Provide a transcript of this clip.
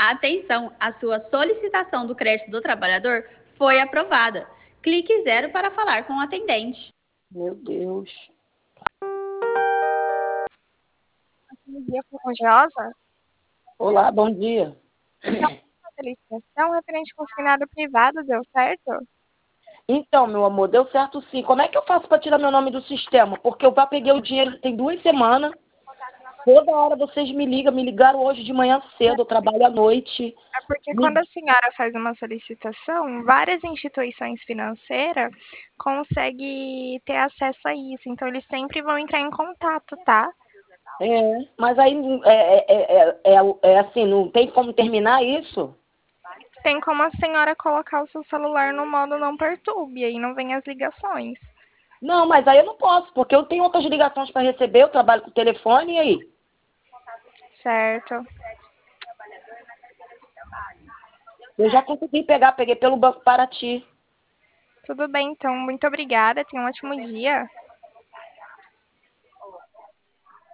Atenção, a sua solicitação do crédito do trabalhador foi aprovada. Clique 0 para falar com o atendente. Meu Deus. Bom dia, Rosa. Olá, bom dia. Então, a solicitação referente consignado privado deu certo? Então, meu amor, deu certo sim. Como é que eu faço para tirar meu nome do sistema? Porque eu já peguei o dinheiro tem 2 semanas. Toda hora vocês me ligam, me ligaram hoje de manhã cedo, eu trabalho à noite. É porque quando a senhora faz uma solicitação, várias instituições financeiras conseguem ter acesso a isso. Então, eles sempre vão entrar em contato, tá? Mas aí é assim, não tem como terminar isso? Tem como a senhora colocar o seu celular no modo não perturbe, aí não vem as ligações. Não, mas aí eu não posso, porque eu tenho outras ligações para receber, eu trabalho com telefone, e aí? Certo. Eu já consegui peguei pelo Banco Paraty. Tudo bem, então. Muito obrigada. Tenha um ótimo dia.